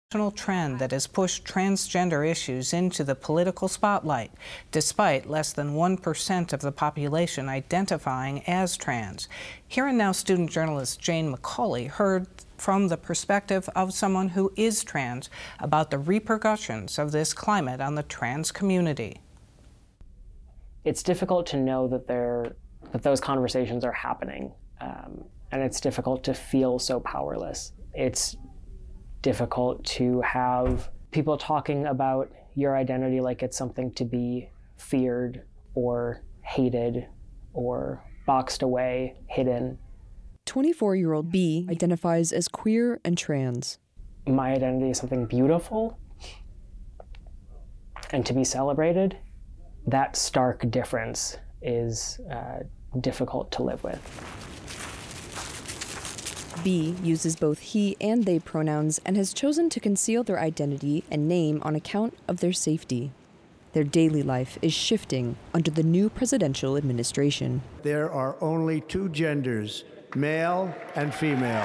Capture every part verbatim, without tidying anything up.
national trend that has pushed transgender issues into the political spotlight, despite less than one percent of the population identifying as trans. Here and Now student journalist Jane McCauley heard from the perspective of someone who is trans about the repercussions of this climate on the trans community. It's difficult to know that they're, that those conversations are happening, um, and it's difficult to feel so powerless. It's difficult to have people talking about your identity like it's something to be feared or hated or boxed away, hidden. twenty-four-year-old B identifies as queer and trans. My identity is something beautiful and to be celebrated. That stark difference is uh, difficult to live with. B uses both he and they pronouns and has chosen to conceal their identity and name on account of their safety. Their daily life is shifting under the new presidential administration. There are only two genders, male and female.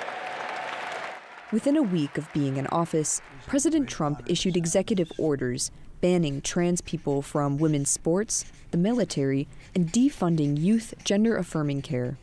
Within a week of being in office, President Trump issued executive orders banning trans people from women's sports, the military, and defunding youth gender-affirming care.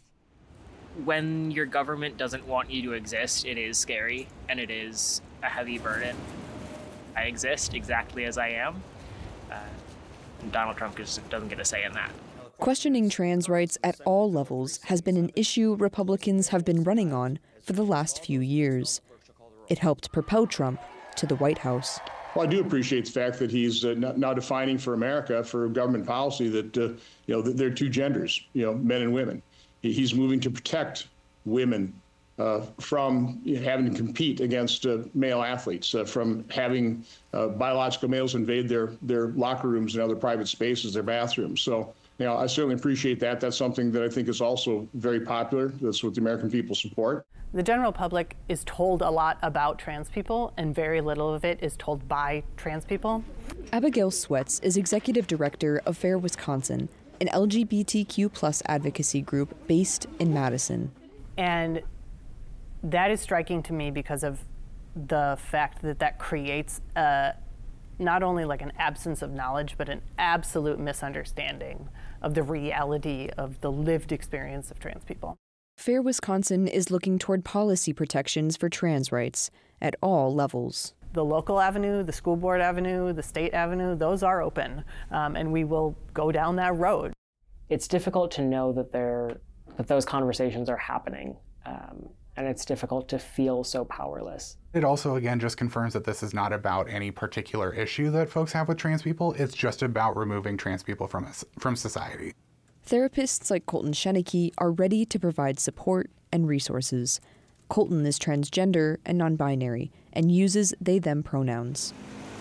When your government doesn't want you to exist, it is scary, and it is a heavy burden. I exist exactly as I am. Uh, and Donald Trump just doesn't get a say in that. Questioning trans rights at all levels has been an issue Republicans have been running on for the last few years. It helped propel Trump to the White House. Well, I do appreciate the fact that he's uh, now defining for America, for government policy, that uh, you know there are two genders, you know, men and women. He's moving to protect women uh, from having to compete against uh, male athletes, uh, from having uh, biological males invade their their locker rooms and other private spaces, their bathrooms. So, you know, I certainly appreciate that. That's something that I think is also very popular. That's what the American people support. The general public is told a lot about trans people, and very little of it is told by trans people. Abigail Sweats is executive director of Fair Wisconsin, an L G B T Q plus advocacy group based in Madison. And that is striking to me because of the fact that that creates a, not only like an absence of knowledge, but an absolute misunderstanding of the reality of the lived experience of trans people. Fair Wisconsin is looking toward policy protections for trans rights at all levels. The local avenue, the school board avenue, the state avenue, those are open, um, and we will go down that road. It's difficult to know that they're, that those conversations are happening, um, and it's difficult to feel so powerless. It also, again, just confirms that this is not about any particular issue that folks have with trans people. It's just about removing trans people from us, from society. Therapists like Colton Shenicky are ready to provide support and resources. Colton is transgender and non-binary and uses they-them pronouns.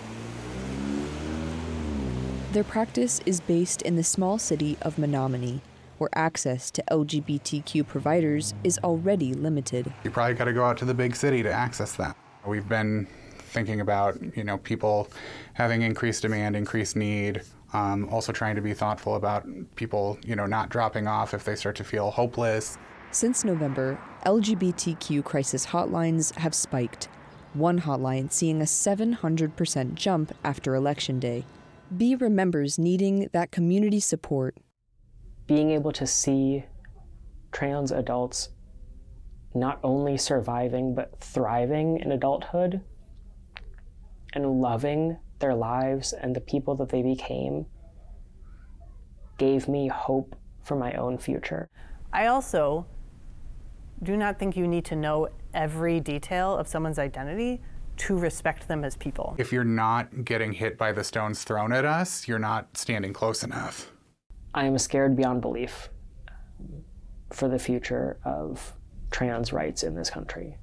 Their practice is based in the small city of Menominee, where access to L G B T Q providers is already limited. You probably got to go out to the big city to access that. We've been thinking about, you know, people having increased demand, increased need, um, also trying to be thoughtful about people, you know, not dropping off if they start to feel hopeless. Since November, L G B T Q crisis hotlines have spiked, one hotline seeing a seven hundred percent jump after Election Day. B remembers needing that community support. Being able to see trans adults not only surviving but thriving in adulthood and loving their lives and the people that they became gave me hope for my own future. I also do not think you need to know every detail of someone's identity to respect them as people. If you're not getting hit by the stones thrown at us, you're not standing close enough. I am scared beyond belief for the future of trans rights in this country,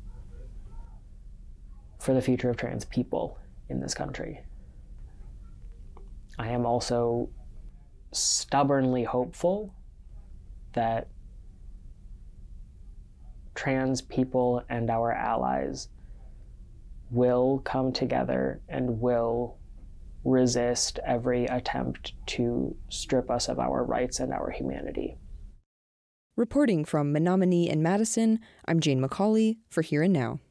for the future of trans people in this country. I am also stubbornly hopeful that trans people and our allies will come together and will resist every attempt to strip us of our rights and our humanity. Reporting from Menominee and Madison, I'm Jane McCauley for Here and Now.